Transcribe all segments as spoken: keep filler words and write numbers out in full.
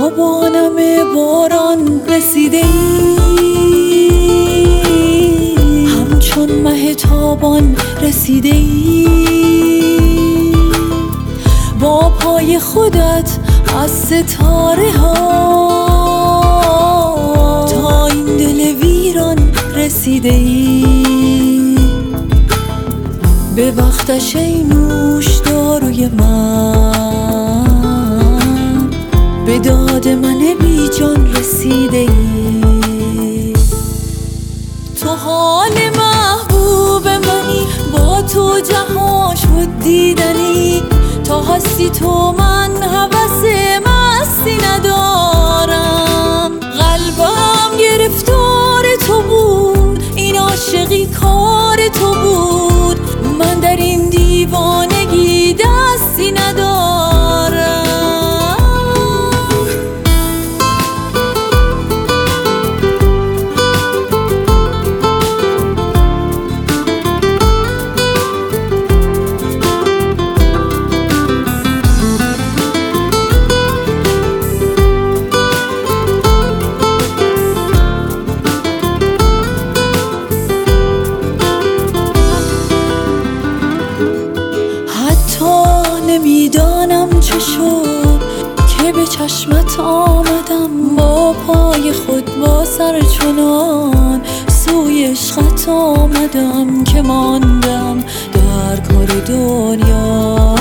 بیابانم باران رسیده ای، همچون مه تابان رسیده ای، با پای خودت از ستاره ها تا این دل ویران رسیده ای. به وقتش ای نوش داروی من، به داد من بی جان رسیده ای. تو حال محبوب منی، با تو جهان شد دیدنی، تا هستی تو من هوس مستی ندارم. قلبم گرفتار تو بود، این عاشقی کار تو بود، من در این دیوانگی دستی ندارم. نمیدانم چه شد که به چشمت آمدم، با پای خود با سر چنان سوی عشقت آمدم که ماندم در کار دنیا،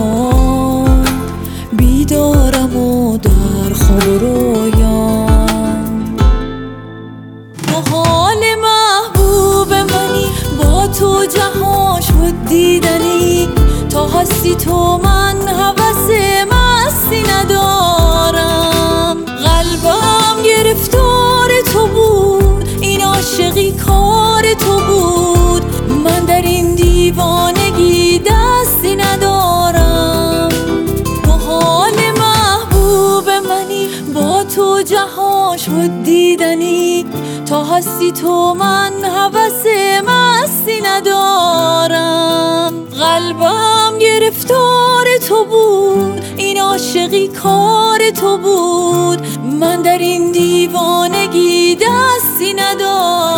بیدارم و در خواب و رویام. تو حال محبوب منی، با تو جهان شد دیدنی، تا هستی تو من هوس مستی ندارم. قلبم گرفتار تو بود، این عاشقی کار تو بود، من در این دیوانگی دستی ندارم. تو حال محبوب منی، با تو جهان شد دیدنی، تا هستی تو من هوس مستی ندارم. قلبم گرفتار تو بود، این عاشقی کار تو بود، من در این دیوانگی دستی ندارم.